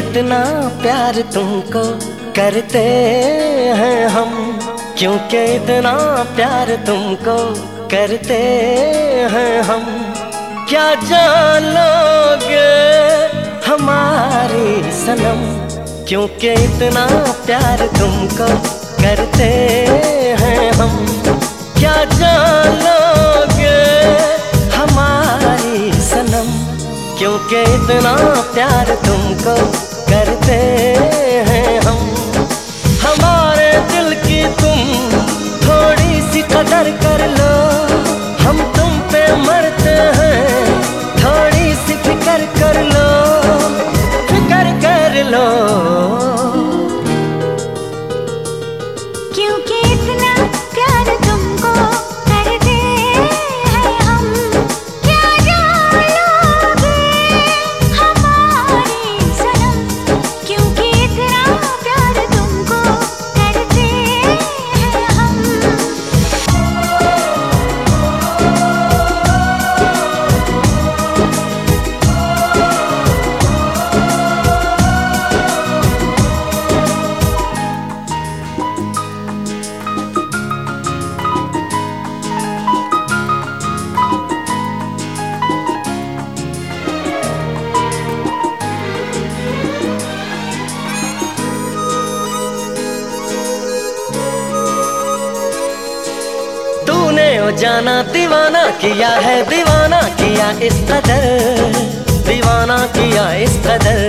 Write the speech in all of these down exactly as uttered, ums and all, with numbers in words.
इतना प्यार तुमको करते हैं हम, क्योंकि इतना प्यार तुमको करते हैं हम। क्या जान लोगे हमारी सनम, क्योंकि इतना प्यार तुमको करते हैं हम। क्या जान लोगे हमारी सनम, क्योंकि इतना प्यार तुमको करते हैं हम। हमारे दिल की तुम थोड़ी सी कदर कर लो, हम तुम पे मरते हैं, थोड़ी सी फिक्र कर लो, फिक्र कर लो। क्योंकि इतना प्यार तुमको करते हैं हम। क्या जान लोगे हमारी सनम, क्योंकि इतना प्यार तुमको करते हैं हम। ओ जाना दीवाना किया है, दीवाना किया इस कदर, दीवाना किया इस कदर।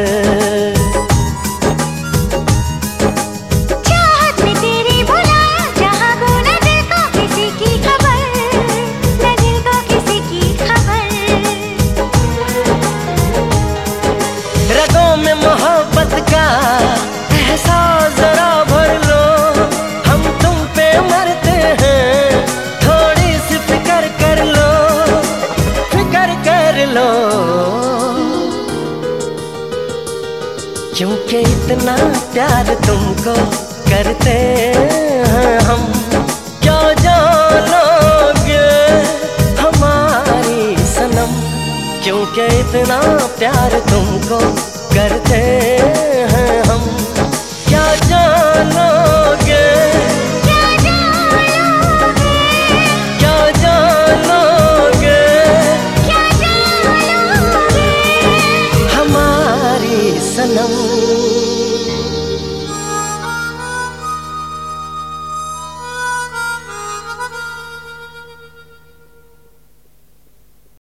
चाहत में तेरी बुलाया जहाँ को न दिल को किसी की खबर, न दिल को किसी की खबर। रगों में मोहब्बत का एहसास जरा भर लो, हम तुम पे मरते हैं, थोड़ी सी फिक्र कर लो, फिक्र कर लो। क्योंकि इतना प्यार तुमको करते हैं हम। क्या जान लोगे हमारी सनम, क्योंकि इतना प्यार तुमको करते